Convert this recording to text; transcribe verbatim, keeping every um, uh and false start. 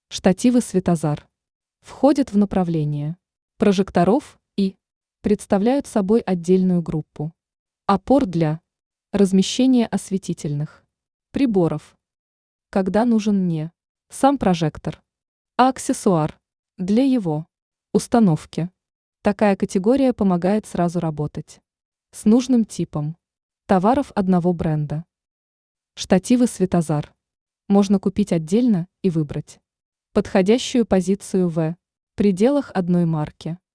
Штативы Светозар входят в направление прожекторов и представляют собой отдельную группу опор для размещения осветительных приборов, когда нужен не сам прожектор, а аксессуар для его установки. Такая категория помогает сразу работать с нужным типом товаров одного бренда. Штативы Светозар можно купить отдельно и выбрать подходящую позицию в пределах одной марки.